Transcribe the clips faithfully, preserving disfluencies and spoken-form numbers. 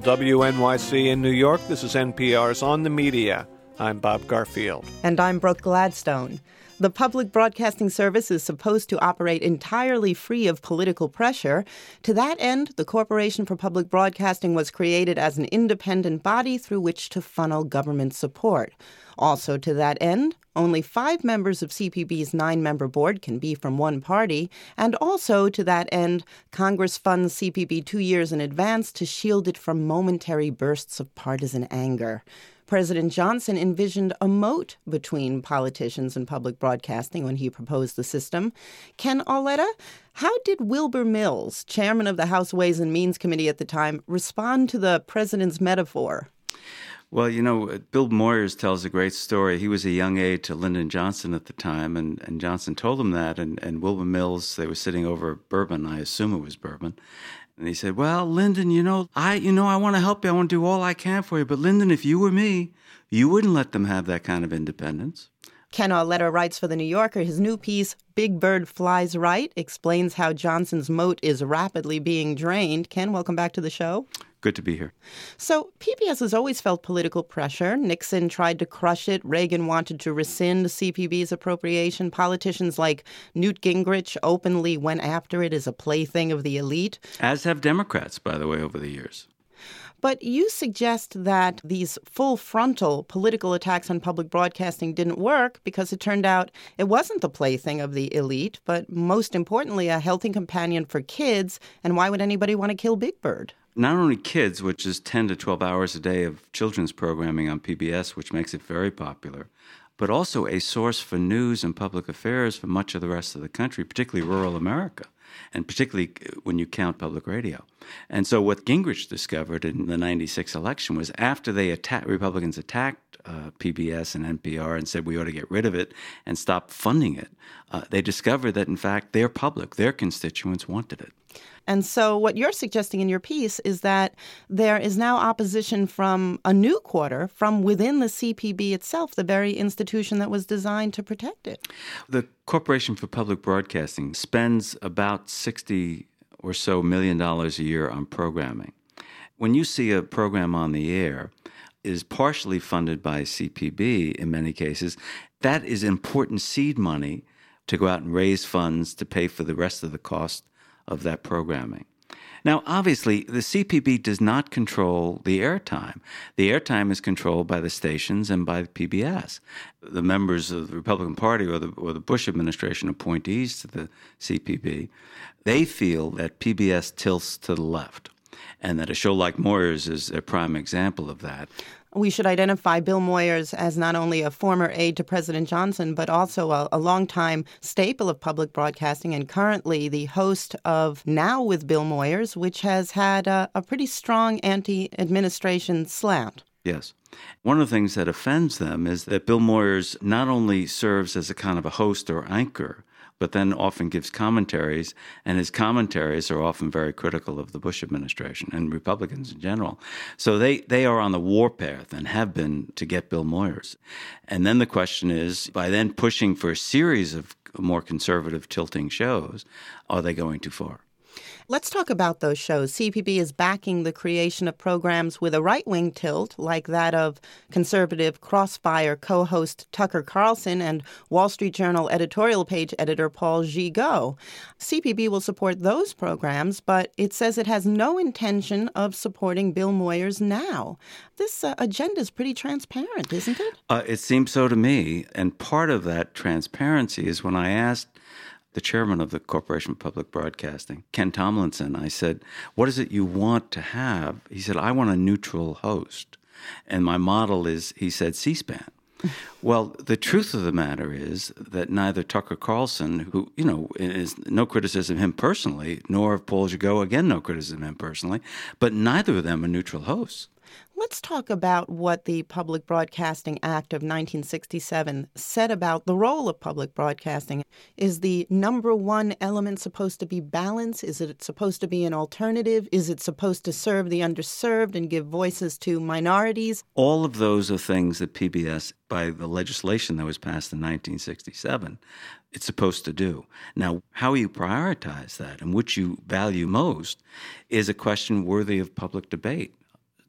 W N Y C in New York. This is N P R's On the Media. I'm Bob Garfield. And I'm Brooke Gladstone. The Public Broadcasting Service is supposed to operate entirely free of political pressure. To that end, the Corporation for Public Broadcasting was created as an independent body through which to funnel government support. Also to that end, only five members of C P B's nine-member board can be from one party. And also to that end, Congress funds C P B two years in advance to shield it from momentary bursts of partisan anger. President Johnson envisioned a moat between politicians and public broadcasting when he proposed the system. Ken Auletta, how did Wilbur Mills, chairman of the House Ways and Means Committee at the time, respond to the president's metaphor? Well, you know, Bill Moyers tells a great story. He was a young aide to Lyndon Johnson at the time, and, and Johnson told him that, and, and Wilbur Mills, they were sitting over bourbon, I assume it was bourbon, and he said, well, Lyndon, you know, I you know, I want to help you. I want to do all I can for you. But Lyndon, if you were me, you wouldn't let them have that kind of independence. Ken Auletta writes for The New Yorker. His new piece, Big Bird Flies Right, explains how Johnson's moat is rapidly being drained. Ken, welcome back to the show. Good to be here. So P B S has always felt political pressure. Nixon tried to crush it. Reagan wanted to rescind C P B's appropriation. Politicians like Newt Gingrich openly went after it as a plaything of the elite. As have Democrats, by the way, over the years. But you suggest that these full frontal political attacks on public broadcasting didn't work because it turned out it wasn't the plaything of the elite, but most importantly, a healthy companion for kids. And why would anybody want to kill Big Bird? Not only kids, which is ten to twelve hours a day of children's programming on P B S, which makes it very popular, but also a source for news and public affairs for much of the rest of the country, particularly rural America, and particularly when you count public radio. And so what Gingrich discovered in the ninety-six election was after they attacked, Republicans attacked uh, P B S and N P R and said we ought to get rid of it and stop funding it, uh, they discovered that, in fact, their public, their constituents wanted it. And so what you're suggesting in your piece is that there is now opposition from a new quarter from within the C P B itself, the very institution that was designed to protect it. The Corporation for Public Broadcasting spends about sixty or so million dollars a year on programming. When you see a program on the air is partially funded by C P B in many cases, that is important seed money to go out and raise funds to pay for the rest of the cost of that programming. Now, obviously, the C P B does not control the airtime. The airtime is controlled by the stations and by the P B S. The members of the Republican Party or the, or the Bush administration appointees to the C P B, they feel that P B S tilts to the left, and that a show like Moyers is a prime example of that. We should identify Bill Moyers as not only a former aide to President Johnson, but also a, a longtime staple of public broadcasting and currently the host of Now with Bill Moyers, which has had a, a pretty strong anti-administration slant. Yes. One of the things that offends them is that Bill Moyers not only serves as a kind of a host or anchor, but then often gives commentaries, and his commentaries are often very critical of the Bush administration and Republicans in general. So they, they are on the warpath and have been to get Bill Moyers. And then the question is, by then pushing for a series of more conservative tilting shows, are they going too far? Let's talk about those shows. C P B is backing the creation of programs with a right-wing tilt, like that of conservative Crossfire co-host Tucker Carlson and Wall Street Journal editorial page editor Paul Gigot. C P B will support those programs, but it says it has no intention of supporting Bill Moyers now. This uh, agenda is pretty transparent, isn't it? Uh, it seems so to me, and part of that transparency is when I asked the chairman of the Corporation for Public Broadcasting, Ken Tomlinson, I said, what is it you want to have? He said, I want a neutral host. And my model is, he said, C-SPAN. Well, the truth of the matter is that neither Tucker Carlson, who, you know, is no criticism of him personally, nor of Paul Gigot, again, no criticism of him personally, but neither of them are neutral hosts. Let's talk about what the Public Broadcasting Act of nineteen sixty-seven said about the role of public broadcasting. Is the number one element supposed to be balance? Is it supposed to be an alternative? Is it supposed to serve the underserved and give voices to minorities? All of those are things that P B S, by the legislation that was passed in nineteen sixty-seven, it's supposed to do. Now, how you prioritize that and which you value most is a question worthy of public debate.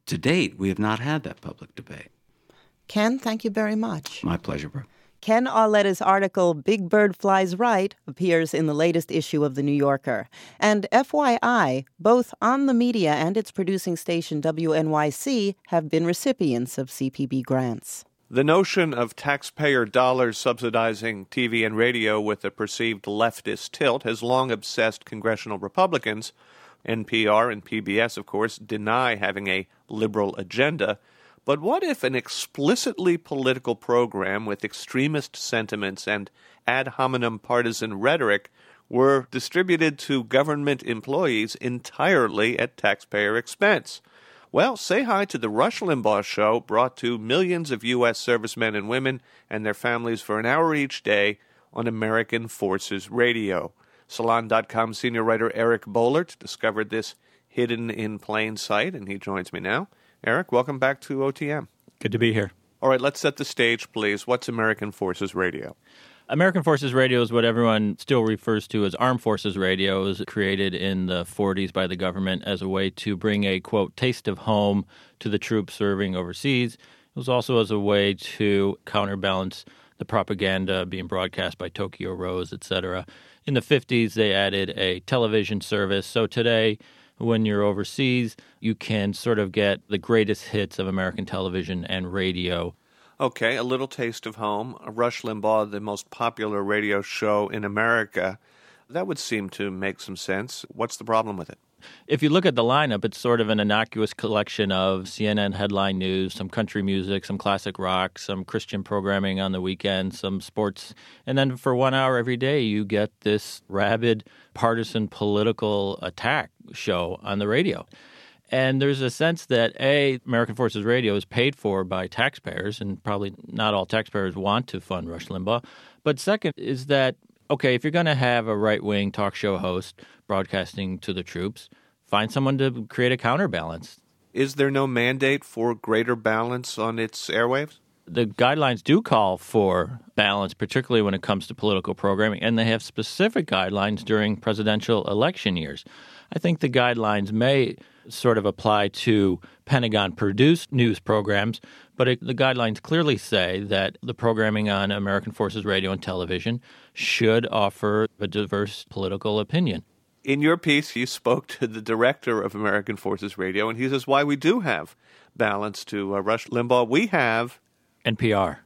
to date, we have not had that public debate. Ken, thank you very much. My pleasure, bro. Ken Auletta's article, Big Bird Flies Right, appears in the latest issue of The New Yorker. And F Y I, both On the Media and its producing station W N Y C have been recipients of C P B grants. The notion of taxpayer dollars subsidizing T V and radio with a perceived leftist tilt has long obsessed congressional Republicans. N P R and P B S, of course, deny having a liberal agenda. But what if an explicitly political program with extremist sentiments and ad hominem partisan rhetoric were distributed to government employees entirely at taxpayer expense? Well, say hi to the Rush Limbaugh Show, brought to millions of U S servicemen and women and their families for an hour each day on American Forces Radio. Salon dot com senior writer Eric Boehlert discovered this hidden in plain sight, and he joins me now. Eric, welcome back to O T M. Good to be here. All right, let's set the stage, please. What's American Forces Radio? American Forces Radio is what everyone still refers to as Armed Forces Radio. It was created in the forties by the government as a way to bring a, quote, taste of home to the troops serving overseas. It was also as a way to counterbalance the propaganda being broadcast by Tokyo Rose, et cetera. In the fifties, they added a television service. So today, when you're overseas, you can sort of get the greatest hits of American television and radio. Okay, a little taste of home. Rush Limbaugh, the most popular radio show in America. That would seem to make some sense. What's the problem with it? If you look at the lineup, it's sort of an innocuous collection of C N N headline news, some country music, some classic rock, some Christian programming on the weekend, some sports. And then for one hour every day, you get this rabid partisan political attack show on the radio. And there's a sense that, A, American Forces Radio is paid for by taxpayers, and probably not all taxpayers want to fund Rush Limbaugh. But second is that, okay, if you're going to have a right-wing talk show host broadcasting to the troops, find someone to create a counterbalance. Is there no mandate for greater balance on its airwaves? The guidelines do call for balance, particularly when it comes to political programming, and they have specific guidelines during presidential election years. I think the guidelines may sort of apply to Pentagon-produced news programs, but it, the guidelines clearly say that the programming on American Forces Radio and television should offer a diverse political opinion. In your piece, you spoke to the director of American Forces Radio, and he says why we do have balance to uh, Rush Limbaugh. We have N P R.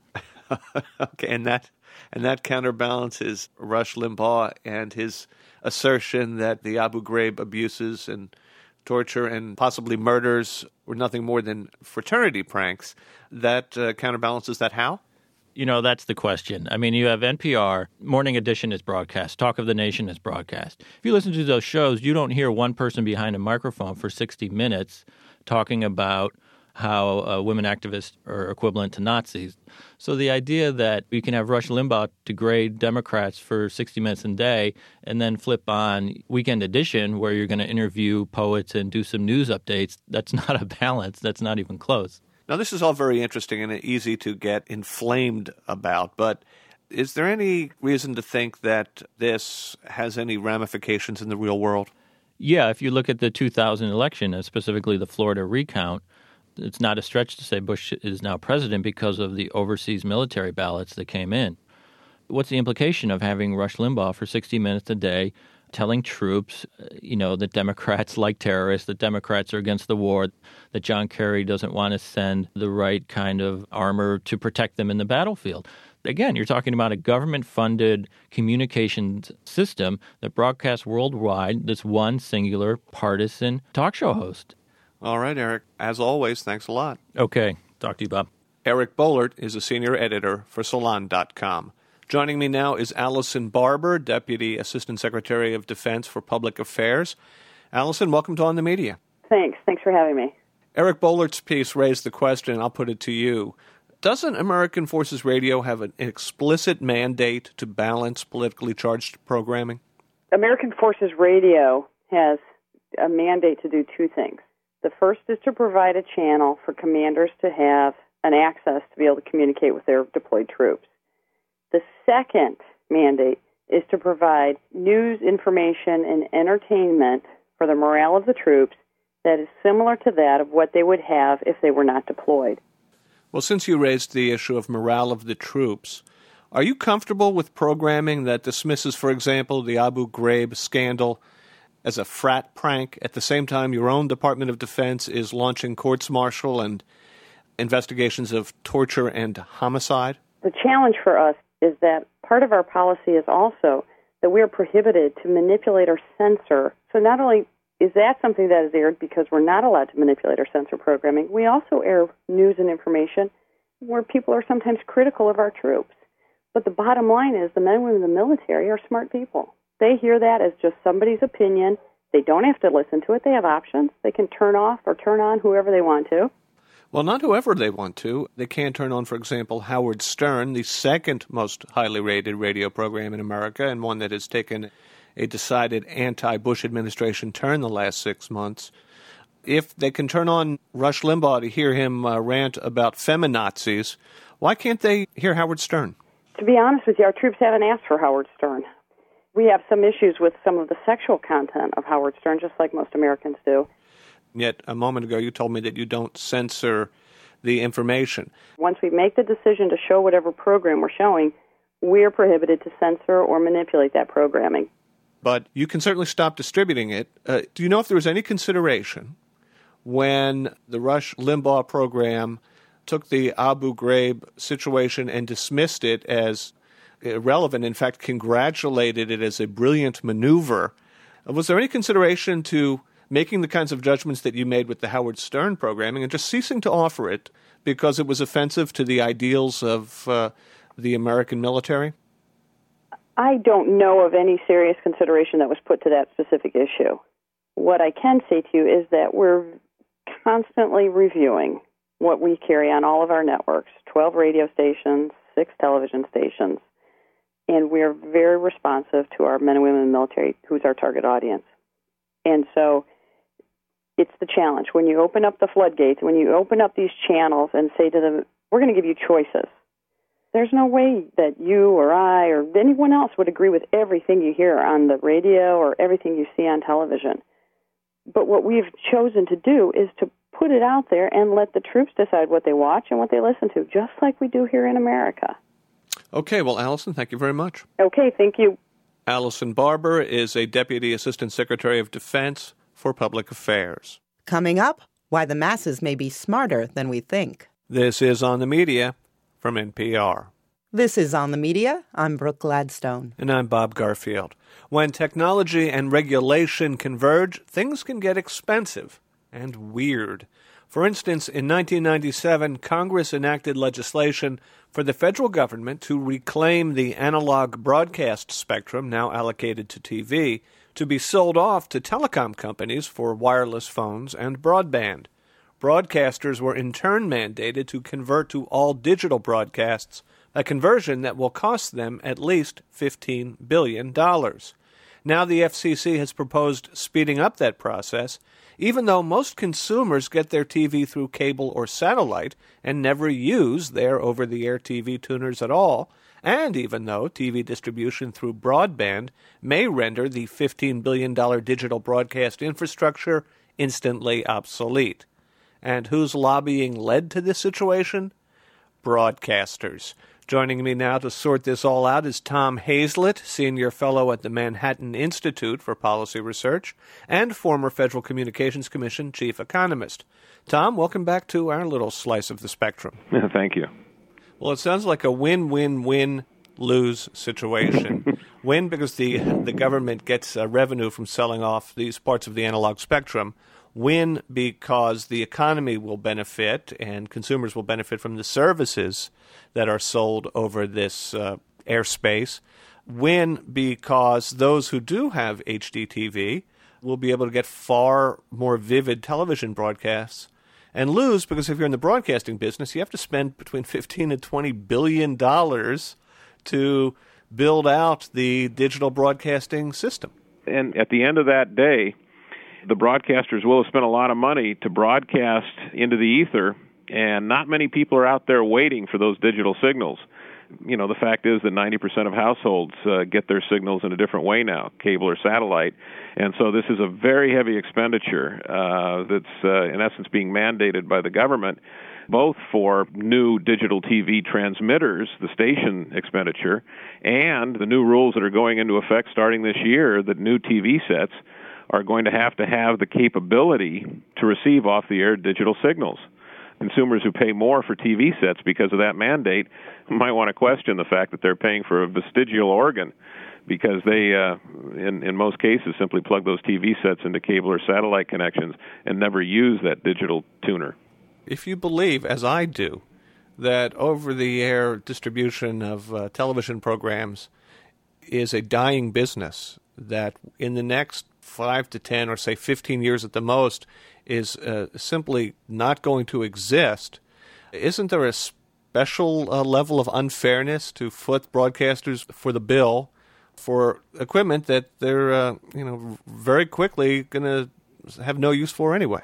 Okay, and that and that counterbalances Rush Limbaugh and his assertion that the Abu Ghraib abuses and torture and possibly murders were nothing more than fraternity pranks. That uh, counterbalances that how? You know, that's the question. I mean, you have N P R, Morning Edition is broadcast, Talk of the Nation is broadcast. If you listen to those shows, you don't hear one person behind a microphone for sixty minutes talking about how uh, women activists are equivalent to Nazis. So the idea that you can have Rush Limbaugh degrade Democrats for sixty minutes a day and then flip on Weekend Edition where you're going to interview poets and do some news updates, that's not a balance. That's not even close. Now, this is all very interesting and easy to get inflamed about, but is there any reason to think that this has any ramifications in the real world? Yeah, if you look at the two thousand election, and specifically the Florida recount, it's not a stretch to say Bush is now president because of the overseas military ballots that came in. What's the implication of having Rush Limbaugh for sixty minutes a day telling troops, you know, that Democrats like terrorists, that Democrats are against the war, that John Kerry doesn't want to send the right kind of armor to protect them in the battlefield? Again, you're talking about a government-funded communications system that broadcasts worldwide this one singular partisan talk show host. All right, Eric. As always, thanks a lot. Okay. Talk to you, Bob. Eric Boehlert is a senior editor for Salon dot com. Joining me now is Allison Barber, Deputy Assistant Secretary of Defense for Public Affairs. Allison, welcome to On the Media. Thanks. Thanks for having me. Eric Boehlert's piece raised the question, and I'll put it to you. Doesn't American Forces Radio have an explicit mandate to balance politically charged programming? American Forces Radio has a mandate to do two things. The first is to provide a channel for commanders to have an access to be able to communicate with their deployed troops. The second mandate is to provide news, information, and entertainment for the morale of the troops that is similar to that of what they would have if they were not deployed. Well, since you raised the issue of morale of the troops, are you comfortable with programming that dismisses, for example, the Abu Ghraib scandal as a frat prank at the same time your own Department of Defense is launching courts-martial and investigations of torture and homicide? The challenge for us is that part of our policy is also that we are prohibited to manipulate or censor. So not only is that something that is aired because we're not allowed to manipulate or censor programming, we also air news and information where people are sometimes critical of our troops. But the bottom line is the men and women in the military are smart people. They hear that as just somebody's opinion. They don't have to listen to it. They have options. They can turn off or turn on whoever they want to. Well, not whoever they want to. They can turn on, for example, Howard Stern, the second most highly rated radio program in America, and one that has taken a decided anti-Bush administration turn the last six months. If they can turn on Rush Limbaugh to hear him uh, rant about feminazis, why can't they hear Howard Stern? To be honest with you, our troops haven't asked for Howard Stern. We have some issues with some of the sexual content of Howard Stern, just like most Americans do. Yet a moment ago you told me that you don't censor the information. Once we make the decision to show whatever program we're showing, we're prohibited to censor or manipulate that programming. But you can certainly stop distributing it. Uh, do you know if there was any consideration when the Rush Limbaugh program took the Abu Ghraib situation and dismissed it as irrelevant, in fact, congratulated it as a brilliant maneuver? Was there any consideration to making the kinds of judgments that you made with the Howard Stern programming and just ceasing to offer it because it was offensive to the ideals of uh, the American military? I don't know of any serious consideration that was put to that specific issue. What I can say to you is that we're constantly reviewing what we carry on all of our networks, twelve radio stations, six television stations, and we're very responsive to our men and women in the military, who's our target audience. And so it's the challenge. When you open up the floodgates, when you open up these channels and say to them, we're going to give you choices, there's no way that you or I or anyone else would agree with everything you hear on the radio or everything you see on television. But what we've chosen to do is to put it out there and let the troops decide what they watch and what they listen to, just like we do here in America. Okay, well, Allison, thank you very much. Okay, thank you. Allison Barber is a Deputy Assistant Secretary of Defense for Public Affairs. Coming up, why the masses may be smarter than we think. This is On the Media from N P R. This is On the Media. I'm Brooke Gladstone. And I'm Bob Garfield. When technology and regulation converge, things can get expensive and weird. For instance, in nineteen ninety-seven, Congress enacted legislation for the federal government to reclaim the analog broadcast spectrum now allocated to T V to be sold off to telecom companies for wireless phones and broadband. Broadcasters were in turn mandated to convert to all digital broadcasts, a conversion that will cost them at least fifteen billion dollars. Now the F C C has proposed speeding up that process, even though most consumers get their T V through cable or satellite and never use their over-the-air T V tuners at all, and even though T V distribution through broadband may render the fifteen billion dollars digital broadcast infrastructure instantly obsolete. And whose lobbying led to this situation? Broadcasters. Joining me now to sort this all out is Tom Hazlett, Senior Fellow at the Manhattan Institute for Policy Research and former Federal Communications Commission Chief Economist. Tom, welcome back to our little slice of the spectrum. Thank you. Well, it sounds like a win-win-win-lose situation. Win because the, the government gets uh, revenue from selling off these parts of the analog spectrum. Win because the economy will benefit and consumers will benefit from the services that are sold over this uh, airspace. Win because those who do have H D T V will be able to get far more vivid television broadcasts. And lose because if you're in the broadcasting business, you have to spend between fifteen and twenty billion dollars to build out the digital broadcasting system. And at the end of that day, the broadcasters will have spent a lot of money to broadcast into the ether, and not many people are out there waiting for those digital signals. you know, the fact is that ninety percent of households uh, get their signals in a different way now, cable or satellite. And so this is a very heavy expenditure uh, that's, uh, in essence, being mandated by the government, both for new digital T V transmitters, the station expenditure, and the new rules that are going into effect starting this year that new T V sets are going to have to have the capability to receive off-the-air digital signals. Consumers who pay more for T V sets because of that mandate might want to question the fact that they're paying for a vestigial organ, because they, uh, in, in most cases, simply plug those T V sets into cable or satellite connections and never use that digital tuner. If you believe, as I do, that over-the-air distribution of uh, television programs is a dying business, that in the next five to ten or say fifteen years at the most is uh, simply not going to exist, isn't there a special uh, level of unfairness to foot broadcasters for the bill for equipment that they're uh, you know very quickly going to have no use for anyway?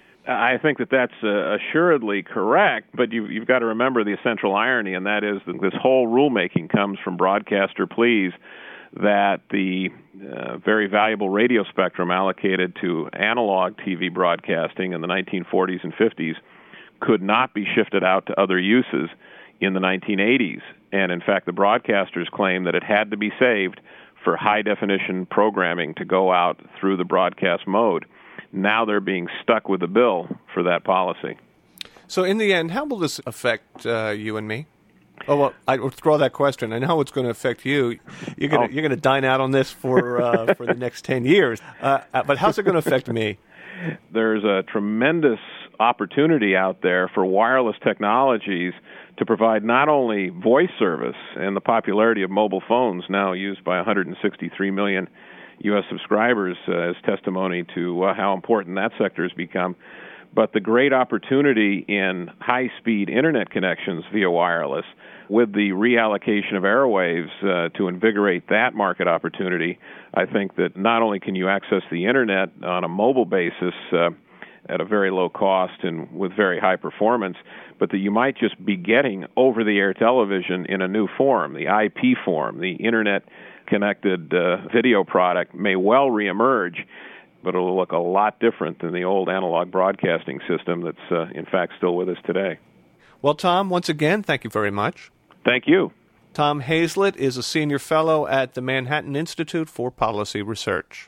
I think that that's uh, assuredly correct, but you, you've got to remember the essential irony, and that is that this whole rulemaking comes from broadcaster pleas that the uh, very valuable radio spectrum allocated to analog T V broadcasting in the nineteen forties and fifties could not be shifted out to other uses in the nineteen eighties. And in fact, the broadcasters claim that it had to be saved for high-definition programming to go out through the broadcast mode. Now they're being stuck with the bill for that policy. So in the end, how will this affect uh, you and me? Oh, well, I withdraw that question. I know it's going to affect you. You're going to, oh. you're going to dine out on this for uh, for the next ten years. Uh, but how's it going to affect me? There's a tremendous opportunity out there for wireless technologies to provide not only voice service, and the popularity of mobile phones now used by one hundred sixty-three million U S subscribers uh, as testimony to uh, how important that sector has become, but the great opportunity in high-speed internet connections via wireless with the reallocation of airwaves uh, to invigorate that market opportunity. I think that not only can you access the internet on a mobile basis uh, at a very low cost and with very high performance, but that you might just be getting over-the-air television in a new form, the I P form, the internet-connected uh, video product may well reemerge, but it'll look a lot different than the old analog broadcasting system that's, uh, in fact, still with us today. Well, Tom, once again, thank you very much. Thank you. Tom Hazlett is a senior fellow at the Manhattan Institute for Policy Research.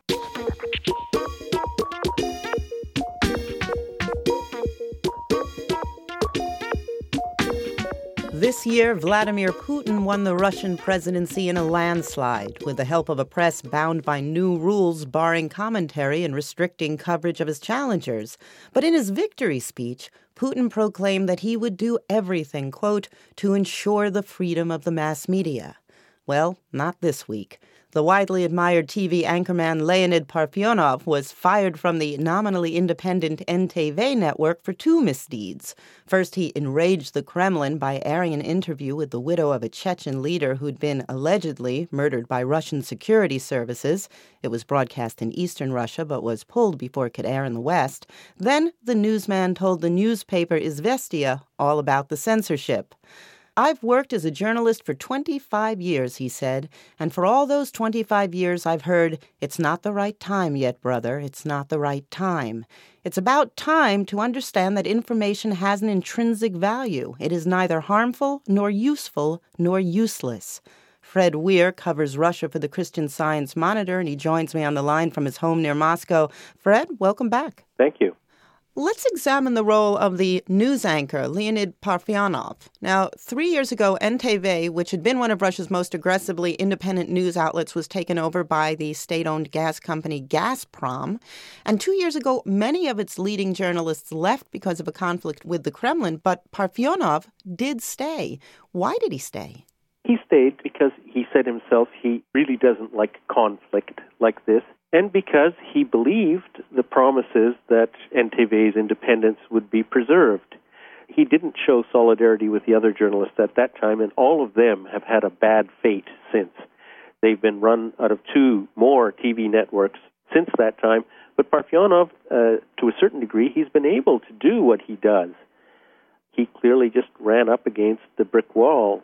This year, Vladimir Putin won the Russian presidency in a landslide with the help of a press bound by new rules barring commentary and restricting coverage of his challengers. But in his victory speech, Putin proclaimed that he would do everything, quote, to ensure the freedom of the mass media. Well, not this week. The widely admired T V anchorman Leonid Parfyonov was fired from the nominally independent N T V network for two misdeeds. First, he enraged the Kremlin by airing an interview with the widow of a Chechen leader who'd been allegedly murdered by Russian security services. It was broadcast in eastern Russia but was pulled before it could air in the West. Then the newsman told the newspaper Izvestia all about the censorship. I've worked as a journalist for twenty-five years, he said, and for all those twenty-five years I've heard, it's not the right time yet, brother, it's not the right time. It's about time to understand that information has an intrinsic value. It is neither harmful, nor useful, nor useless. Fred Weir covers Russia for the Christian Science Monitor, and he joins me on the line from his home near Moscow. Fred, welcome back. Thank you. Let's examine the role of the news anchor, Leonid Parfyonov. Now, three years ago, N T V, which had been one of Russia's most aggressively independent news outlets, was taken over by the state-owned gas company Gazprom. And two years ago, many of its leading journalists left because of a conflict with the Kremlin, but Parfyonov did stay. Why did he stay? He stayed because he said himself he really doesn't like conflict like this, and because he believed the promises that N T V's independence would be preserved. He didn't show solidarity with the other journalists at that time, and all of them have had a bad fate since. They've been run out of two more T V networks since that time, but Parfyonov, uh, to a certain degree, he's been able to do what he does. He clearly just ran up against the brick wall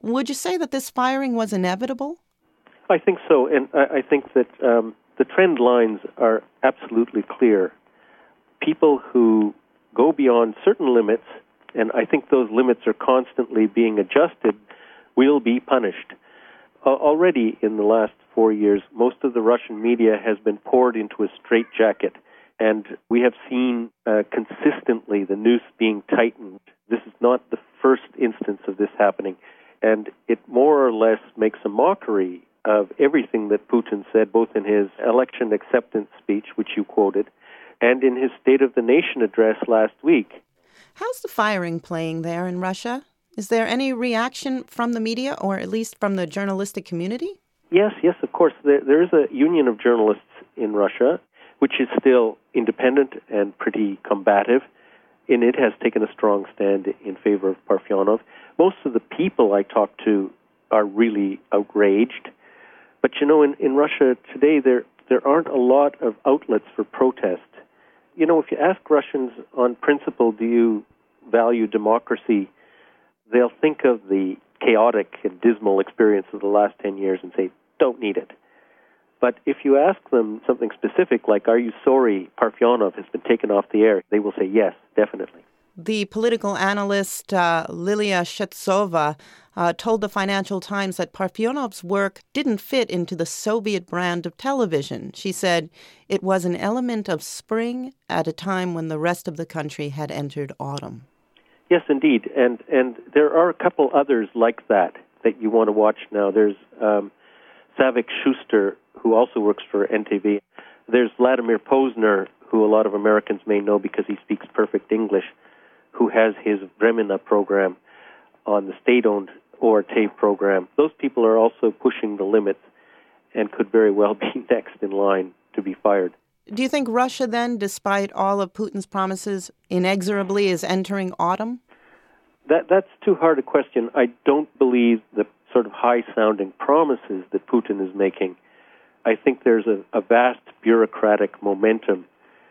Would you say that this firing was inevitable? I think so, and I, I think that um, the trend lines are absolutely clear. People who go beyond certain limits, and I think those limits are constantly being adjusted, will be punished. Uh, already in the last four years, most of the Russian media has been poured into a straitjacket, and we have seen uh, consistently the noose being tightened. This is not the first instance of this happening, and it more or less makes a mockery of everything that Putin said, both in his election acceptance speech, which you quoted, and in his State of the Nation address last week. How's the firing playing there in Russia? Is there any reaction from the media, or at least from the journalistic community? Yes, yes, of course. There, there is a union of journalists in Russia, which is still independent and pretty combative, and it has taken a strong stand in favor of Parfyanov. Most of the people I talk to are really outraged. But, you know, in, in Russia today, there there aren't a lot of outlets for protest. You know, if you ask Russians on principle, do you value democracy, they'll think of the chaotic and dismal experience of the last ten years and say, don't need it. But if you ask them something specific, like, are you sorry Parfyanov has been taken off the air, they will say, yes, definitely. The political analyst uh, Lilia Shetsova uh, told the Financial Times that Parfyanov's work didn't fit into the Soviet brand of television. She said it was an element of spring at a time when the rest of the country had entered autumn. Yes, indeed. And and there are a couple others like that that you want to watch now. There's um, Savik Schuster, who also works for N T V. There's Vladimir Posner, who a lot of Americans may know because he speaks perfect English, who has his Vremena program on the state-owned O R T program. Those people are also pushing the limits and could very well be next in line to be fired. Do you think Russia then, despite all of Putin's promises, inexorably is entering autumn? That That's too hard a question. I don't believe the sort of high-sounding promises that Putin is making. I think there's a, a vast bureaucratic momentum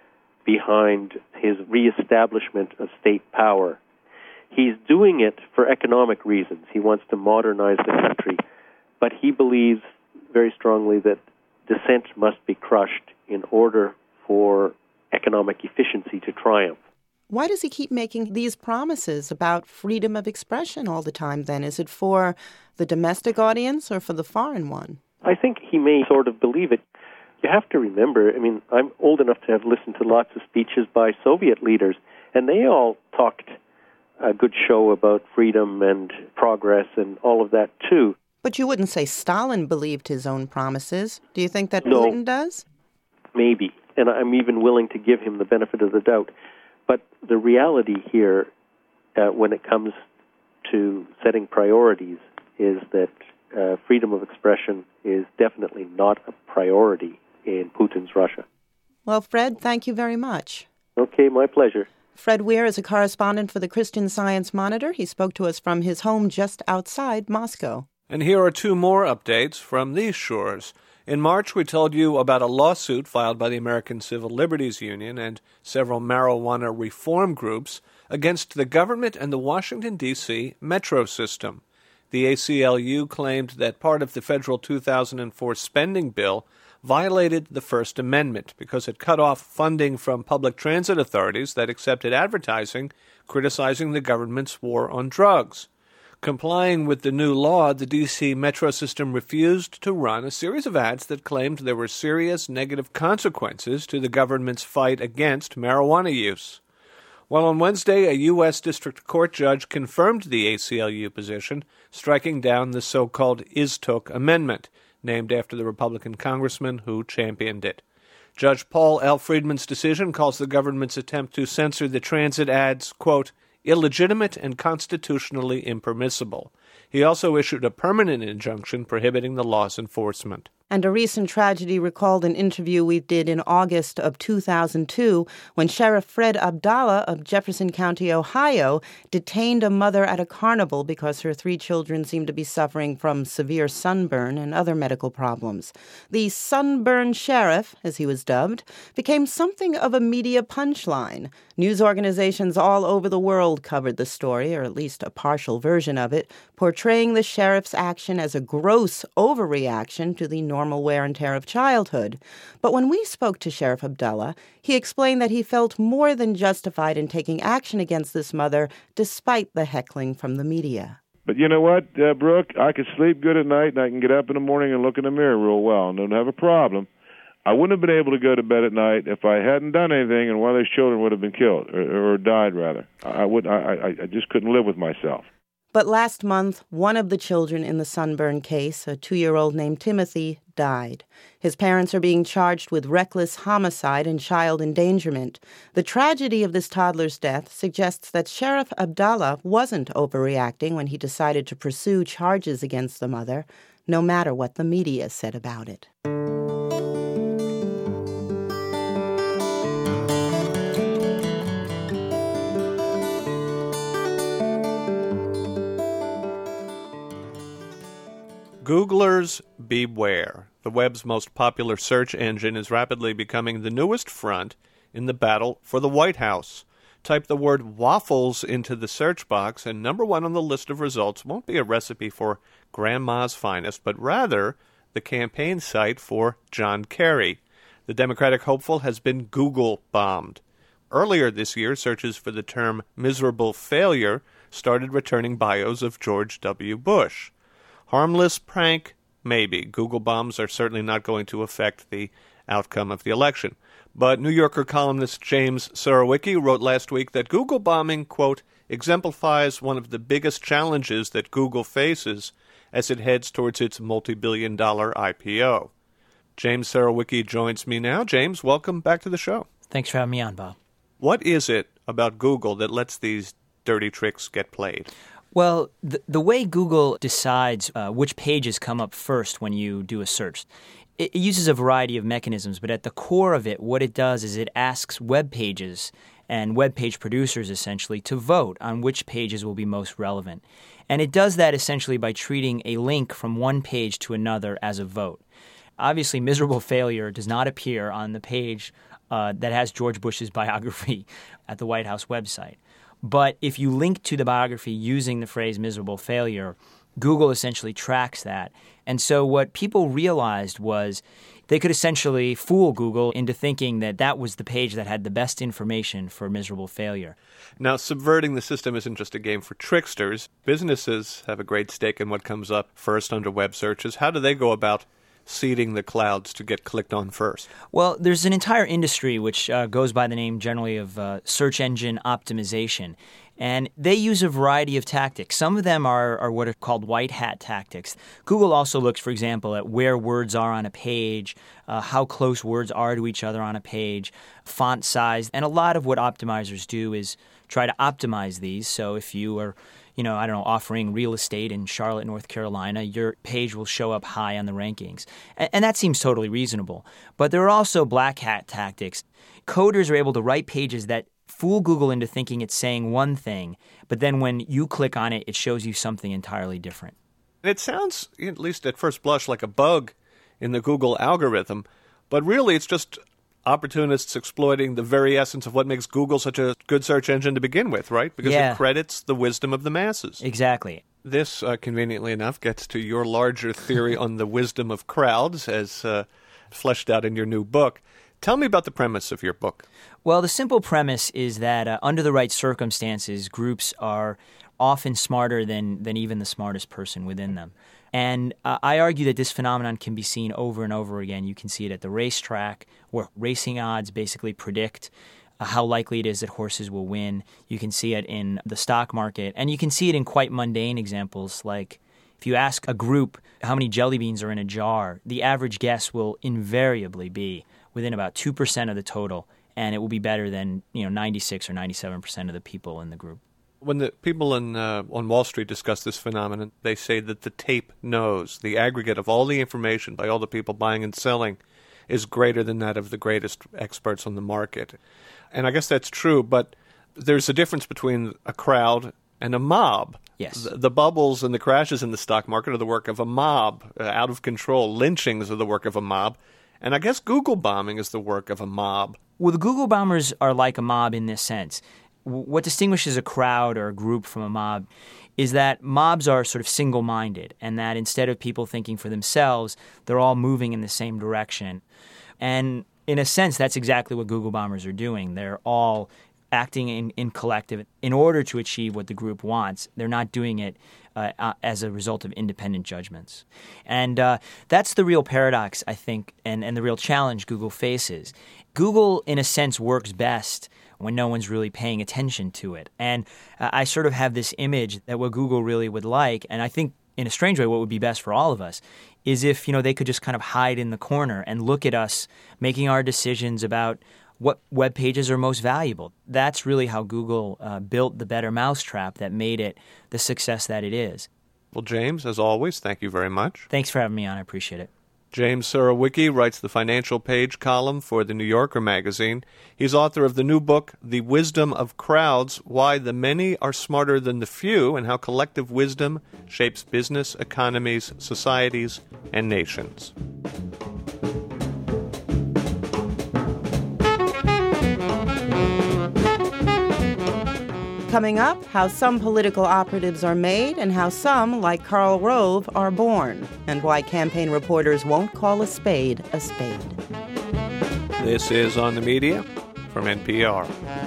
behind his reestablishment of state power. He's doing it for economic reasons. He wants to modernize the country, but he believes very strongly that dissent must be crushed in order for economic efficiency to triumph. Why does he keep making these promises about freedom of expression all the time then? Is it for the domestic audience or for the foreign one? I think he may sort of believe it. You have to remember, I mean, I'm old enough to have listened to lots of speeches by Soviet leaders, and they all talked a good show about freedom and progress and all of that, too. But you wouldn't say Stalin believed his own promises. Do you think that No. Putin does? Maybe, and I'm even willing to give him the benefit of the doubt. But the reality here, uh, when it comes to setting priorities, is that uh, freedom of expression is definitely not a priority in Putin's Russia. Well, Fred, thank you very much. Okay, my pleasure. Fred Weir is a correspondent for the Christian Science Monitor. He spoke to us from his home just outside Moscow. And here are two more updates from these shores. In March, we told you about a lawsuit filed by the American Civil Liberties Union and several marijuana reform groups against the government and the Washington, D C metro system. The A C L U claimed that part of the federal two thousand four spending bill violated the First Amendment because it cut off funding from public transit authorities that accepted advertising criticizing the government's war on drugs. Complying with the new law, the D C metro system refused to run a series of ads that claimed there were serious negative consequences to the government's fight against marijuana use. Well, on Wednesday, a U S District Court judge confirmed the A C L U position, striking down the so-called Iztok Amendment, named after the Republican congressman who championed it. Judge Paul L. Friedman's decision calls the government's attempt to censor the transit ads, quote, illegitimate and constitutionally impermissible. He also issued a permanent injunction prohibiting the law's enforcement. And a recent tragedy recalled an interview we did in August of two thousand two when Sheriff Fred Abdallah of Jefferson County, Ohio, detained a mother at a carnival because her three children seemed to be suffering from severe sunburn and other medical problems. The sunburn sheriff, as he was dubbed, became something of a media punchline. News organizations all over the world covered the story, or at least a partial version of it, portraying the sheriff's action as a gross overreaction to the normal wear and tear of childhood. But when we spoke to Sheriff Abdallah, he explained that he felt more than justified in taking action against this mother, despite the heckling from the media. But you know what, uh, Brooke? I could sleep good at night, and I can get up in the morning and look in the mirror real well and don't have a problem. I wouldn't have been able to go to bed at night if I hadn't done anything, and one of those children would have been killed, or, or died, rather. I, would, I, I just couldn't live with myself. But last month, one of the children in the sunburn case, a two-year-old named Timothy, died. His parents are being charged with reckless homicide and child endangerment. The tragedy of this toddler's death suggests that Sheriff Abdallah wasn't overreacting when he decided to pursue charges against the mother, no matter what the media said about it. Googlers beware. The web's most popular search engine is rapidly becoming the newest front in the battle for the White House. Type the word waffles into the search box, and number one on the list of results won't be a recipe for Grandma's finest, but rather the campaign site for John Kerry. The Democratic hopeful has been Google bombed. Earlier this year, searches for the term miserable failure started returning bios of George W. Bush. Harmless prank? Maybe. Google bombs are certainly not going to affect the outcome of the election. But New Yorker columnist James Surowiecki wrote last week that Google bombing, quote, exemplifies one of the biggest challenges that Google faces as it heads towards its multi-billion dollar I P O. James Surowiecki joins me now. James, welcome back to the show. Thanks for having me on, Bob. What is it about Google that lets these dirty tricks get played? Well, the, the way Google decides uh, which pages come up first when you do a search, it, it uses a variety of mechanisms, but at the core of it, what it does is it asks web pages and web page producers essentially to vote on which pages will be most relevant. And it does that essentially by treating a link from one page to another as a vote. Obviously, miserable failure does not appear on the page uh, that has George Bush's biography at the White House website. But if you link to the biography using the phrase miserable failure, Google essentially tracks that. And so what people realized was they could essentially fool Google into thinking that that was the page that had the best information for miserable failure. Now, subverting the system isn't just a game for tricksters. Businesses have a great stake in what comes up first under web searches. How do they go about seeding the clouds to get clicked on first? Well, there's an entire industry which uh, goes by the name generally of uh, search engine optimization. And they use a variety of tactics. Some of them are, are what are called white hat tactics. Google also looks, for example, at where words are on a page, uh, how close words are to each other on a page, font size. And a lot of what optimizers do is try to optimize these. So if you are you know, I don't know, offering real estate in Charlotte, North Carolina, your page will show up high on the rankings. And, and that seems totally reasonable. But there are also black hat tactics. Coders are able to write pages that fool Google into thinking it's saying one thing, but then when you click on it, it shows you something entirely different. It sounds, at least at first blush, like a bug in the Google algorithm, but really it's just opportunists exploiting the very essence of what makes Google such a good search engine to begin with, right? Because yeah. it credits the wisdom of the masses. Exactly. This, uh, conveniently enough, gets to your larger theory on the wisdom of crowds as uh, fleshed out in your new book. Tell me about the premise of your book. Well, the simple premise is that uh, under the right circumstances, groups are often smarter than, than even the smartest person within them. And uh, I argue that this phenomenon can be seen over and over again. You can see it at the racetrack, where racing odds basically predict uh, how likely it is that horses will win. You can see it in the stock market, and you can see it in quite mundane examples, like if you ask a group how many jelly beans are in a jar, the average guess will invariably be within about two percent of the total, and it will be better than, you know, ninety-six or ninety-seven percent of the people in the group. When the people in, uh, on Wall Street discuss this phenomenon, they say that the tape knows, the aggregate of all the information by all the people buying and selling, is greater than that of the greatest experts on the market. And I guess that's true, but there's a difference between a crowd and a mob. Yes. The, the bubbles and the crashes in the stock market are the work of a mob, uh, out of control. Lynchings are the work of a mob. And I guess Google bombing is the work of a mob. Well, the Google bombers are like a mob in this sense. W- What distinguishes a crowd or a group from a mob is that mobs are sort of single-minded, and that instead of people thinking for themselves, they're all moving in the same direction. And in a sense, that's exactly what Google bombers are doing. They're all acting in, in collective in order to achieve what the group wants. They're not doing it uh, uh, as a result of independent judgments. And uh, that's the real paradox, I think, and, and the real challenge Google faces. Google, in a sense, works best when no one's really paying attention to it. And uh, I sort of have this image that what Google really would like, and I think in a strange way what would be best for all of us, is if, you know, they could just kind of hide in the corner and look at us making our decisions about what web pages are most valuable. That's really how Google uh, built the better mousetrap that made it the success that it is. Well, James, as always, thank you very much. Thanks for having me on. I appreciate it. James Surowiecki writes the financial page column for The New Yorker magazine. He's author of the new book, The Wisdom of Crowds, Why the Many Are Smarter Than the Few, and How Collective Wisdom Shapes Business, Economies, Societies, and Nations. Coming up, how some political operatives are made and how some, like Karl Rove, are born, and why campaign reporters won't call a spade a spade. This is On the Media from N P R.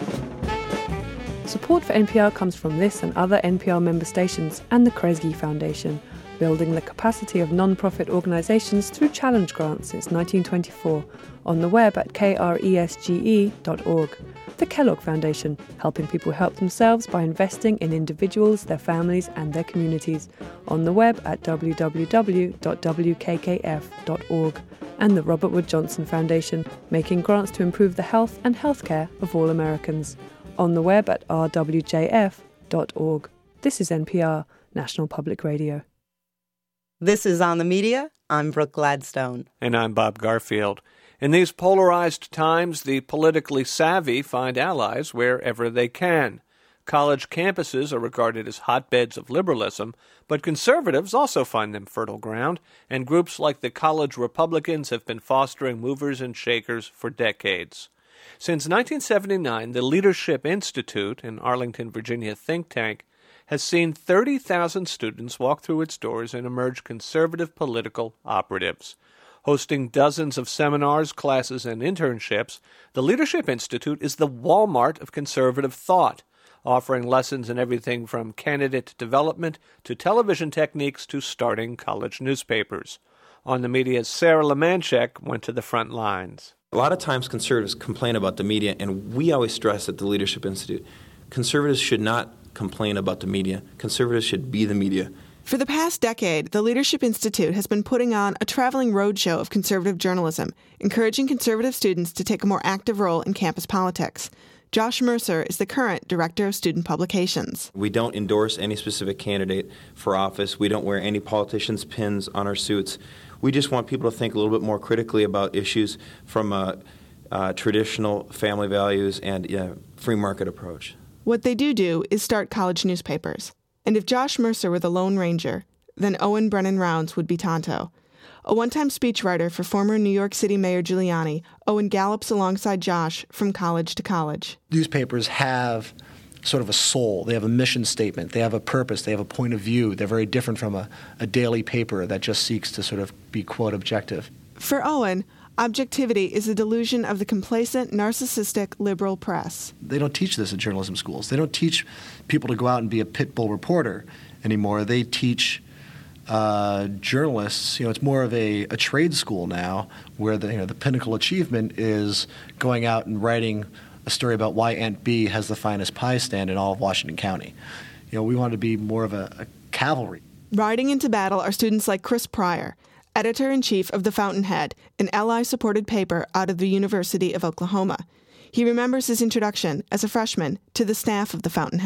Support for N P R comes from this and other N P R member stations and the Kresge Foundation, building the capacity of non-profit organizations through challenge grants since nineteen twenty-four, on the web at kresge dot org. The Kellogg Foundation, helping people help themselves by investing in individuals, their families and their communities, on the web at w w w dot w k k f dot org. And the Robert Wood Johnson Foundation, making grants to improve the health and healthcare of all Americans, on the web at r w j f dot org. This is N P R, National Public Radio. This is On the Media. I'm Brooke Gladstone. And I'm Bob Garfield. In these polarized times, the politically savvy find allies wherever they can. College campuses are regarded as hotbeds of liberalism, but conservatives also find them fertile ground, and groups like the College Republicans have been fostering movers and shakers for decades. Since nineteen seventy-nine, the Leadership Institute, an Arlington, Virginia think tank, has seen thirty thousand students walk through its doors and emerge conservative political operatives. Hosting dozens of seminars, classes, and internships, the Leadership Institute is the Walmart of conservative thought, offering lessons in everything from candidate development to television techniques to starting college newspapers. On the Media's Sarah Lemanchek went to the front lines. A lot of times conservatives complain about the media, and we always stress at the Leadership Institute, conservatives should not complain about the media. Conservatives should be the media. For the past decade, the Leadership Institute has been putting on a traveling roadshow of conservative journalism, encouraging conservative students to take a more active role in campus politics. Josh Mercer is the current Director of Student Publications. We don't endorse any specific candidate for office. We don't wear any politicians' pins on our suits. We just want people to think a little bit more critically about issues from a, a traditional family values and yeah, free market approach. What they do do is start college newspapers. And if Josh Mercer were the Lone Ranger, then Owen Brennan Rounds would be Tonto. A one-time speechwriter for former New York City Mayor Giuliani, Owen gallops alongside Josh from college to college. Newspapers have sort of a soul. They have a mission statement. They have a purpose. They have a point of view. They're very different from a, a daily paper that just seeks to sort of be, quote, objective. For Owen, objectivity is a delusion of the complacent, narcissistic liberal press. They don't teach this in journalism schools. They don't teach people to go out and be a pit bull reporter anymore. They teach uh, journalists, you know, it's more of a, a trade school now where the, you know, the pinnacle achievement is going out and writing a story about why Aunt Bee has the finest pie stand in all of Washington County. You know, we want to be more of a, a cavalry. Riding into battle are students like Chris Pryor, editor-in-chief of The Fountainhead, an ally-supported paper out of the University of Oklahoma. He remembers his introduction as a freshman to the staff of The Fountainhead.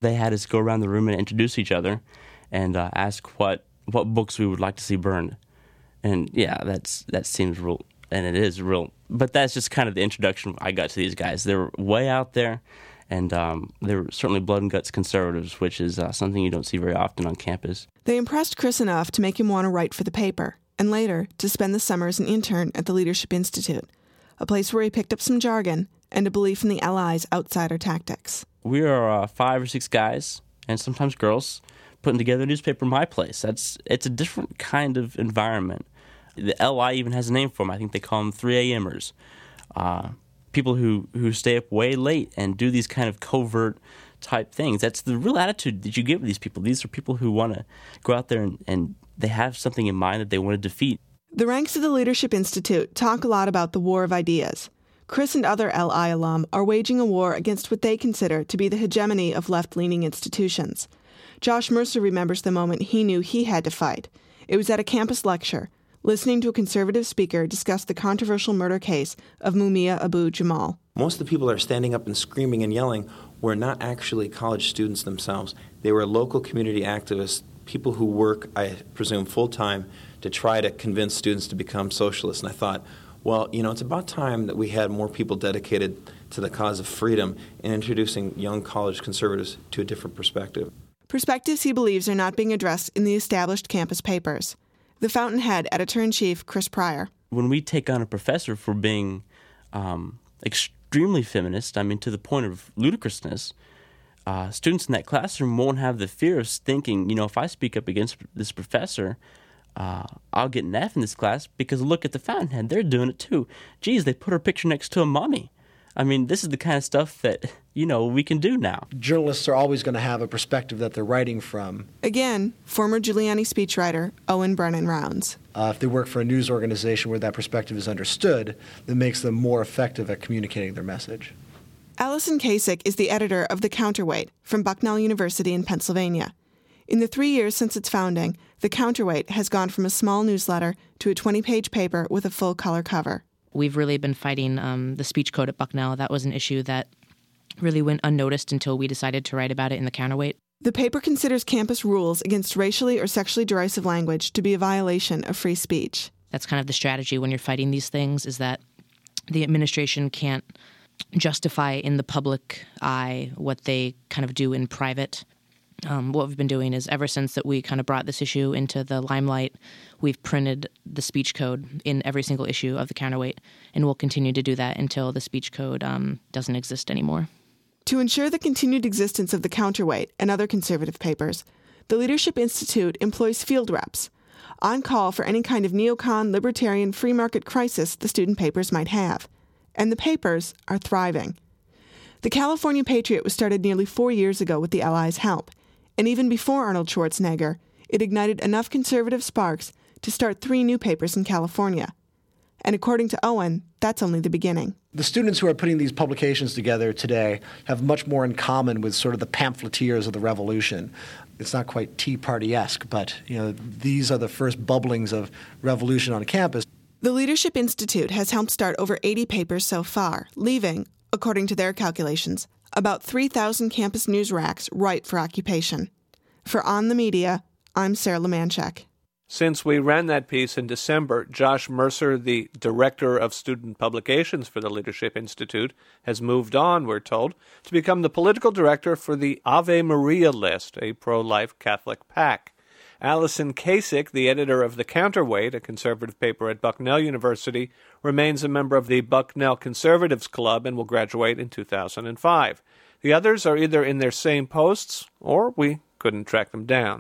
they had us go around the room and introduce each other and uh, ask what, what books we would like to see burned. And yeah, that's that seems real, and it is real. But that's just kind of the introduction I got to these guys. They were way out there, and um, they were certainly blood and guts conservatives, which is uh, something you don't see very often on campus. They impressed Chris enough to make him want to write for the paper, and later to spend the summer as an intern at the Leadership Institute, a place where he picked up some jargon and a belief in the L I's outsider tactics. We are uh, five or six guys, and sometimes girls, putting together a newspaper in my place. That's it's a different kind of environment. The L I even has a name for them. I think they call them three a.m.ers. Uh, people who, who stay up way late and do these kind of covert type things. That's the real attitude that you get with these people. These are people who want to go out there and, and they have something in mind that they want to defeat. The ranks of the Leadership Institute talk a lot about the war of ideas. Chris and other L I alum are waging a war against what they consider to be the hegemony of left-leaning institutions. Josh Mercer remembers the moment he knew he had to fight. It was at a campus lecture, listening to a conservative speaker discuss the controversial murder case of Mumia Abu-Jamal. Most of the people that are standing up and screaming and yelling were not actually college students themselves. They were local community activists, people who work, I presume, full-time to try to convince students to become socialists. And I thought, well, you know, it's about time that we had more people dedicated to the cause of freedom and introducing young college conservatives to a different perspective. Perspectives he believes are not being addressed in the established campus papers. The Fountainhead editor-in-chief, Chris Pryor. When we take on a professor for being um, extremely feminist, I mean, to the point of ludicrousness, uh, students in that classroom won't have the fear of thinking, you know, if I speak up against this professor, uh, I'll get an F in this class because look at the Fountainhead. They're doing it too. Geez, they put her picture next to a mummy. I mean, this is the kind of stuff that, you know, we can do now. Journalists are always going to have a perspective that they're writing from. Again, former Giuliani speechwriter Owen Brennan Rounds. Uh, if they work for a news organization where that perspective is understood, that makes them more effective at communicating their message. Allison Kasich is the editor of The Counterweight from Bucknell University in Pennsylvania. In the three years since its founding, The Counterweight has gone from a small newsletter to a twenty-page paper with a full-color cover. We've really been fighting um, the speech code at Bucknell. That was an issue that really went unnoticed until we decided to write about it in The Counterweight. The paper considers campus rules against racially or sexually derisive language to be a violation of free speech. That's kind of the strategy when you're fighting these things, is that the administration can't justify in the public eye what they kind of do in private. Um, what we've been doing is ever since that we kind of brought this issue into the limelight, we've printed the speech code in every single issue of The Counterweight, and we'll continue to do that until the speech code um, doesn't exist anymore. To ensure the continued existence of The Counterweight and other conservative papers, the Leadership Institute employs field reps, on call for any kind of neocon, libertarian, free market crisis the student papers might have. And the papers are thriving. The California Patriot was started nearly four years ago with the L I's help, and even before Arnold Schwarzenegger, it ignited enough conservative sparks to start three new papers in California. And according to Owen, that's only the beginning. The students who are putting these publications together today have much more in common with sort of the pamphleteers of the revolution. It's not quite Tea Party-esque, but you know, these are the first bubblings of revolution on campus. The Leadership Institute has helped start over eighty papers so far, leaving, according to their calculations, about three thousand campus news racks ripe for occupation. For On the Media, I'm Sarah Lemanchek. Since we ran that piece in December, Josh Mercer, the Director of Student Publications for the Leadership Institute, has moved on, we're told, to become the Political Director for the Ave Maria List, a pro-life Catholic PAC. Allison Kasich, the editor of The Counterweight, a conservative paper at Bucknell University, remains a member of the Bucknell Conservatives Club and will graduate in two thousand five. The others are either in their same posts or we couldn't track them down.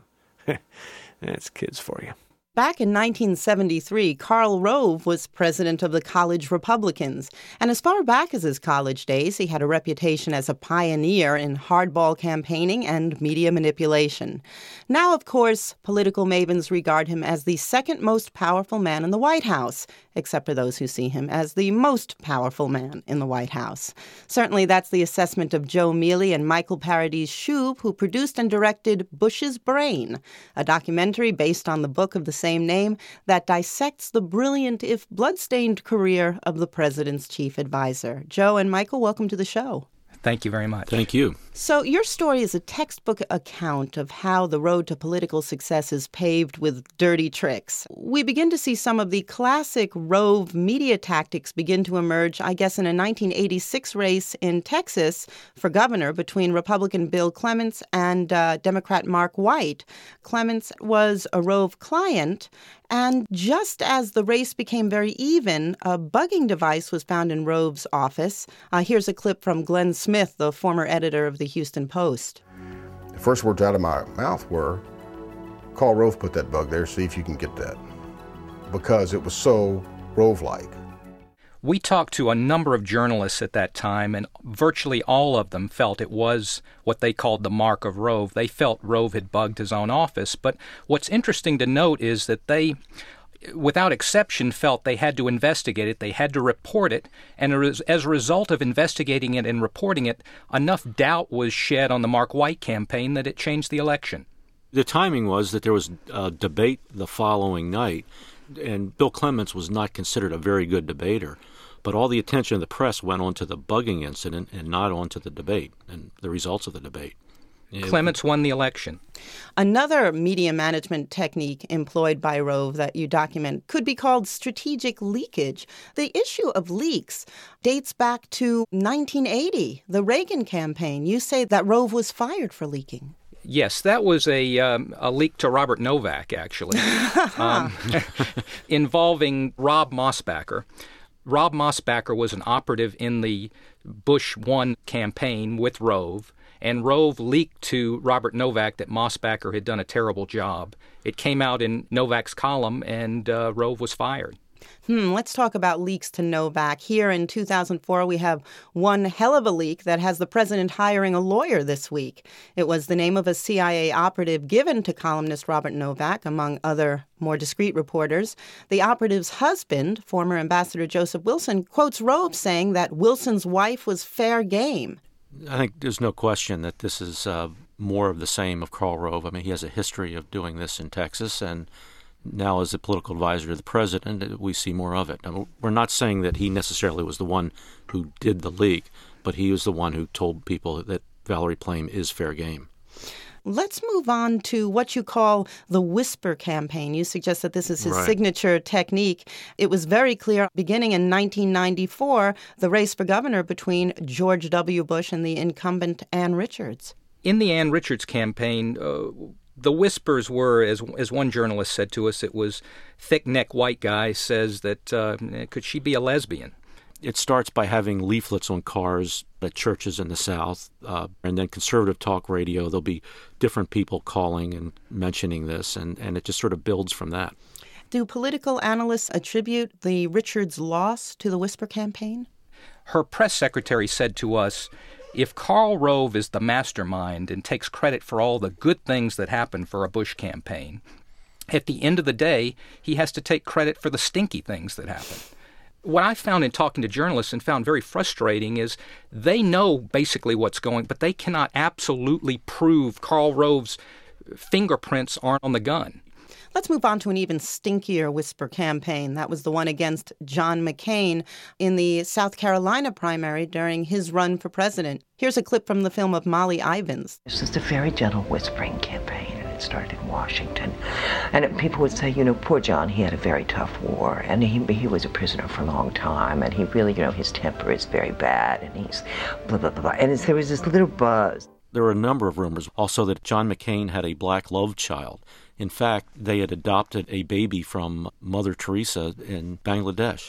That's kids for you. Back in nineteen seventy-three, Karl Rove was president of the College Republicans, and as far back as his college days, he had a reputation as a pioneer in hardball campaigning and media manipulation. Now, of course, political mavens regard him as the second most powerful man in the White House, except for those who see him as the most powerful man in the White House. Certainly, that's the assessment of Joe Mealy and Michael Paradis Shub, who produced and directed Bush's Brain, a documentary based on the book of the same same name that dissects the brilliant, if bloodstained, career of the president's chief advisor. Joe and Michael, welcome to the show. Thank you very much. Thank you. So your story is a textbook account of how the road to political success is paved with dirty tricks. We begin to see some of the classic Rove media tactics begin to emerge, I guess, in a nineteen eighty-six race in Texas for governor between Republican Bill Clements and uh, Democrat Mark White. Clements was a Rove client, and just as the race became very even, a bugging device was found in Rove's office. Uh, here's a clip from Glenn Smith, the former editor of the Houston Post. The first words out of my mouth were, call Rove, put that bug there, see if you can get that. Because it was so Rove-like. We talked to a number of journalists at that time, and virtually all of them felt it was what they called the mark of Rove. They felt Rove had bugged his own office. But what's interesting to note is that they, without exception, felt they had to investigate it, they had to report it, and as a result of investigating it and reporting it, enough doubt was shed on the Mark White campaign that it changed the election. The timing was that there was a debate the following night, and Bill Clements was not considered a very good debater. But all the attention of the press went on to the bugging incident and not on to the debate and the results of the debate. Clements won the election. Another media management technique employed by Rove that you document could be called strategic leakage. The issue of leaks dates back to nineteen eighty, the Reagan campaign. You say that Rove was fired for leaking. Yes, that was a um, a leak to Robert Novak, actually, um, involving Rob Mosbacher. Rob Mosbacher was an operative in the Bush one campaign with Rove, and Rove leaked to Robert Novak that Mosbacher had done a terrible job. It came out in Novak's column, and uh, Rove was fired. Hmm, let's talk about leaks to Novak. Here in two thousand four, we have one hell of a leak that has the president hiring a lawyer this week. It was the name of a C I A operative given to columnist Robert Novak, among other more discreet reporters. The operative's husband, former Ambassador Joseph Wilson, quotes Rove saying that Wilson's wife was fair game. I think there's no question that this is uh, more of the same of Karl Rove. I mean, he has a history of doing this in Texas, and now as a political advisor to the president, we see more of it. Now, we're not saying that he necessarily was the one who did the leak, but he was the one who told people that Valerie Plame is fair game. Let's move on to what you call the whisper campaign. You suggest that this is his Right. signature technique. It was very clear beginning in nineteen ninety-four, the race for governor between George W. Bush and the incumbent Ann Richards. In the Ann Richards campaign, uh, the whispers were, as as one journalist said to us, it was thick-neck white guy says that uh, could she be a lesbian? It starts by having leaflets on cars at churches in the South, uh, and then conservative talk radio. There'll be different people calling and mentioning this, and, and it just sort of builds from that. Do political analysts attribute the Richards loss to the whisper campaign? Her press secretary said to us, if Karl Rove is the mastermind and takes credit for all the good things that happened for a Bush campaign, at the end of the day, he has to take credit for the stinky things that happened. What I found in talking to journalists and found very frustrating is they know basically what's going, but they cannot absolutely prove Karl Rove's fingerprints aren't on the gun. Let's move on to an even stinkier whisper campaign. That was the one against John McCain in the South Carolina primary during his run for president. Here's a clip from the film of Molly Ivins. It's just a very gentle whispering campaign, and it started in Washington. And it, people would say, you know, poor John, he had a very tough war, and he he was a prisoner for a long time, and he really, you know, his temper is very bad, and he's blah, blah, blah, blah. And it's, there was this little buzz. There were a number of rumors also that John McCain had a black love child. In fact, they had adopted a baby from Mother Teresa in Bangladesh.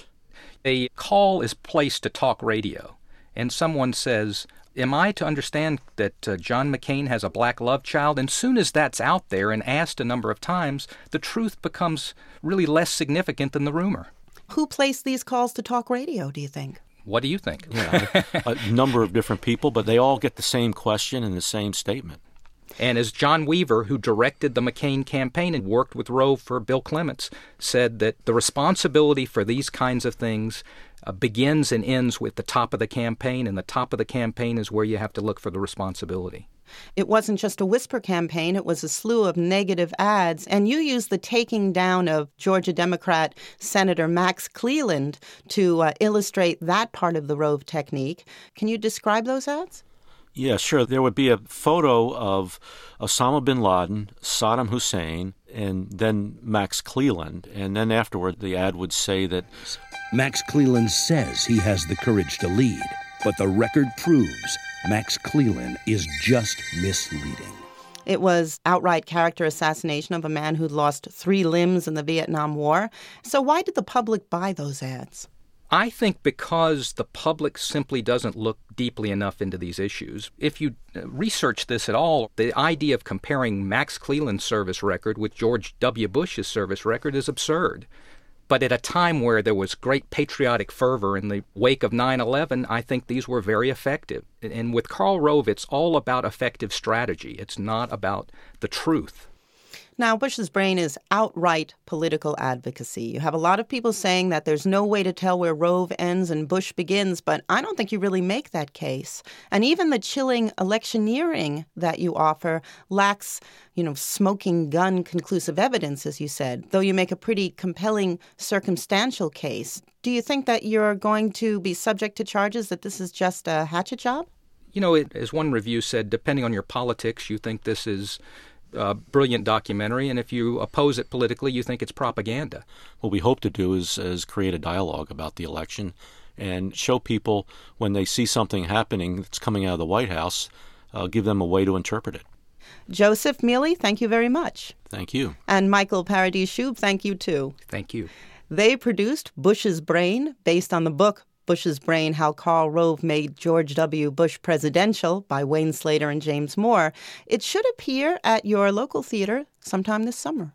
A call is placed to talk radio, and someone says, am I to understand that uh, John McCain has a black love child? And soon as that's out there and asked a number of times, the truth becomes really less significant than the rumor. Who placed these calls to talk radio, do you think? What do you think? Yeah, a, a number of different people, but they all get the same question and the same statement. And as John Weaver, who directed the McCain campaign and worked with Rove for Bill Clements, said that the responsibility for these kinds of things uh, begins and ends with the top of the campaign, and the top of the campaign is where you have to look for the responsibility. It wasn't just a whisper campaign, it was a slew of negative ads, and you used the taking down of Georgia Democrat Senator Max Cleland to uh, illustrate that part of the Rove technique. Can you describe those ads? Yeah, sure. There would be a photo of Osama bin Laden, Saddam Hussein, and then Max Cleland. And then afterward, the ad would say that Max Cleland says he has the courage to lead, but the record proves Max Cleland is just misleading. It was outright character assassination of a man who'd lost three limbs in the Vietnam War. So why did the public buy those ads? I think because the public simply doesn't look deeply enough into these issues. If you research this at all, the idea of comparing Max Cleland's service record with George W. Bush's service record is absurd. But at a time where there was great patriotic fervor in the wake of nine eleven, I think these were very effective. And with Karl Rove, it's all about effective strategy. It's not about the truth. Now, Bush's brain is outright political advocacy. You have a lot of people saying that there's no way to tell where Rove ends and Bush begins, but I don't think you really make that case. And even the chilling electioneering that you offer lacks, you know, smoking gun conclusive evidence, as you said, though you make a pretty compelling circumstantial case. Do you think that you're going to be subject to charges that this is just a hatchet job? You know, it, as one review said, depending on your politics, you think this is a brilliant documentary, and if you oppose it politically, you think it's propaganda. What we hope to do is, is create a dialogue about the election and show people when they see something happening that's coming out of the White House, uh, give them a way to interpret it. Joseph Mealy, thank you very much. Thank you. And Michael Paradis-Shub, thank you too. Thank you. They produced Bush's Brain, based on the book Bush's Brain, How Karl Rove Made George W. Bush Presidential by Wayne Slater and James Moore. It should appear at your local theater sometime this summer.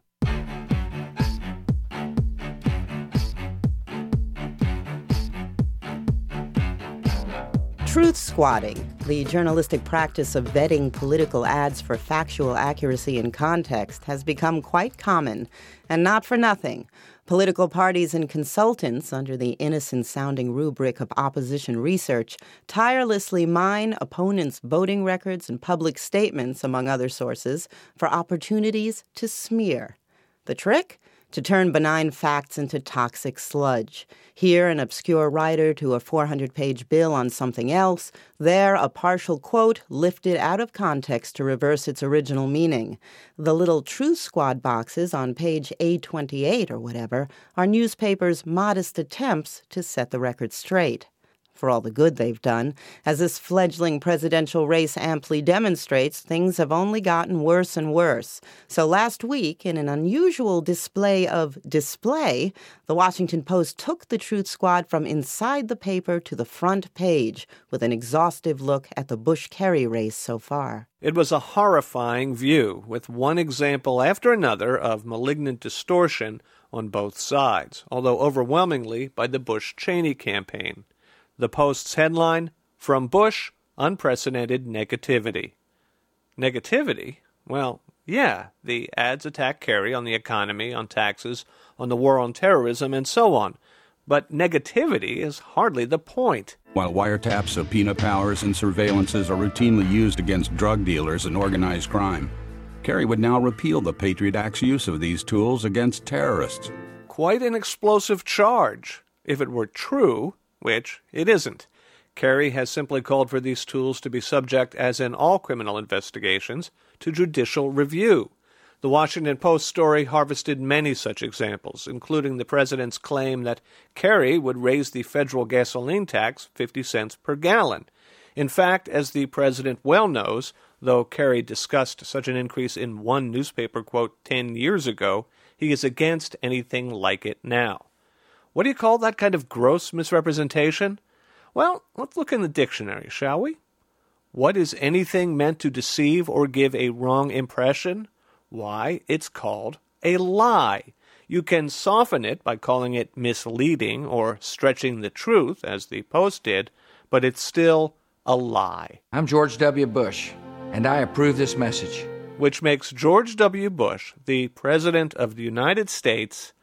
Truth squatting, the journalistic practice of vetting political ads for factual accuracy and context, has become quite common, and not for nothing. Political parties and consultants, under the innocent-sounding rubric of opposition research, tirelessly mine opponents' voting records and public statements, among other sources, for opportunities to smear. The trick? To turn benign facts into toxic sludge. Here, an obscure writer to a four hundred page bill on something else. There, a partial quote lifted out of context to reverse its original meaning. The little Truth Squad boxes on page A twenty-eight or whatever are newspapers' modest attempts to set the record straight. For all the good they've done, as this fledgling presidential race amply demonstrates, things have only gotten worse and worse. So last week, in an unusual display of display, the Washington Post took the Truth Squad from inside the paper to the front page with an exhaustive look at the Bush-Kerry race so far. It was a horrifying view, with one example after another of malignant distortion on both sides, although overwhelmingly by the Bush-Cheney campaign. The Post's headline, From Bush, Unprecedented Negativity. Negativity? Well, yeah, the ads attack Kerry on the economy, on taxes, on the war on terrorism, and so on. But negativity is hardly the point. While wiretaps, subpoena powers, and surveillances are routinely used against drug dealers and organized crime, Kerry would now repeal the Patriot Act's use of these tools against terrorists. Quite an explosive charge, if it were true, which it isn't. Kerry has simply called for these tools to be subject, as in all criminal investigations, to judicial review. The Washington Post story harvested many such examples, including the president's claim that Kerry would raise the federal gasoline tax fifty cents per gallon. In fact, as the president well knows, though Kerry discussed such an increase in one newspaper quote ten years ago, he is against anything like it now. What do you call that kind of gross misrepresentation? Well, let's look in the dictionary, shall we? What is anything meant to deceive or give a wrong impression? Why, it's called a lie. You can soften it by calling it misleading or stretching the truth, as the Post did, but it's still a lie. I'm George W. Bush, and I approve this message. Which makes George W. Bush, the President of the United States,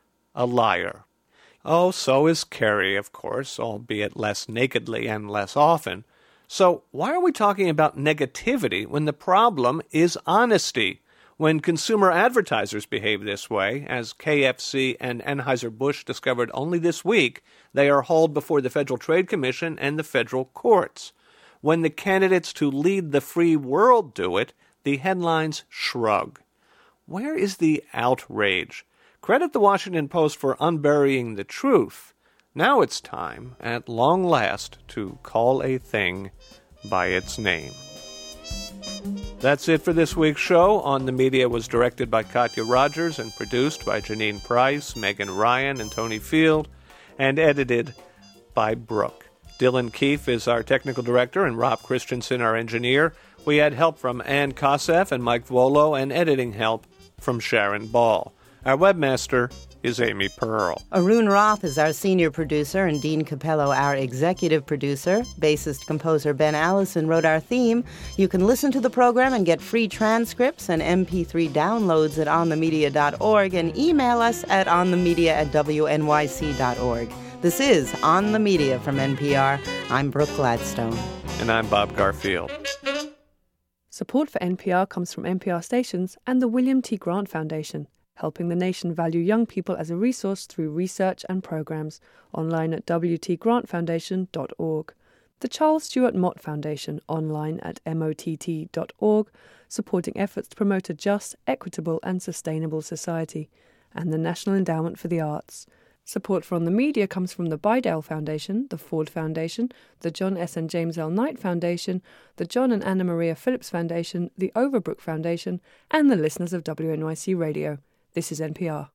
a liar. Oh, so is Kerry, of course, albeit less nakedly and less often. So why are we talking about negativity when the problem is honesty? When consumer advertisers behave this way, as K F C and Anheuser-Busch discovered only this week, they are hauled before the Federal Trade Commission and the federal courts. When the candidates to lead the free world do it, the headlines shrug. Where is the outrage? Credit the Washington Post for unburying the truth. Now it's time, at long last, to call a thing by its name. That's it for this week's show. On the Media was directed by Katya Rogers and produced by Janine Price, Megan Ryan, and Tony Field, and edited by Brooke. Dylan Keefe is our technical director and Rob Christensen our engineer. We had help from Ann Kosef and Mike Volo and editing help from Sharon Ball. Our webmaster is Amy Pearl. Arun Roth is our senior producer and Dean Capello our executive producer. Bassist-composer Ben Allison wrote our theme. You can listen to the program and get free transcripts and M P three downloads at on the media dot org and email us at onthemedia at w n y c dot org. This is On the Media from N P R. I'm Brooke Gladstone. And I'm Bob Garfield. Support for N P R comes from N P R stations and the William T. Grant Foundation, helping the nation value young people as a resource through research and programs. Online at w t grant foundation dot org. The Charles Stewart Mott Foundation, online at mott dot org, supporting efforts to promote a just, equitable and sustainable society. And the National Endowment for the Arts. Support for On the Media comes from the Bidell Foundation, the Ford Foundation, the John S. and James L. Knight Foundation, the John and Anna Maria Phillips Foundation, the Overbrook Foundation, and the listeners of W N Y C Radio. This is N P R.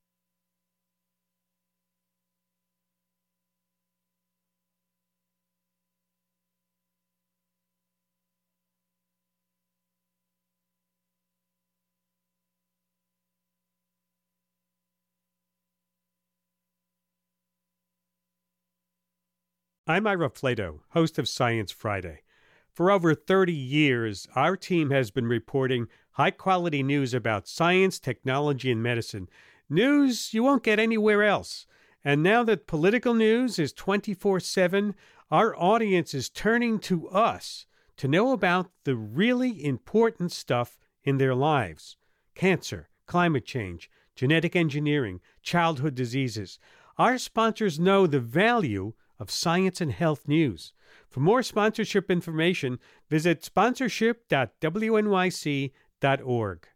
I'm Ira Flato, host of Science Friday. For over thirty years, our team has been reporting high-quality news about science, technology, and medicine. News you won't get anywhere else. And now that political news is twenty-four seven, our audience is turning to us to know about the really important stuff in their lives. Cancer, climate change, genetic engineering, childhood diseases. Our sponsors know the value of science and health news. For more sponsorship information, visit sponsorship dot w n y c dot org.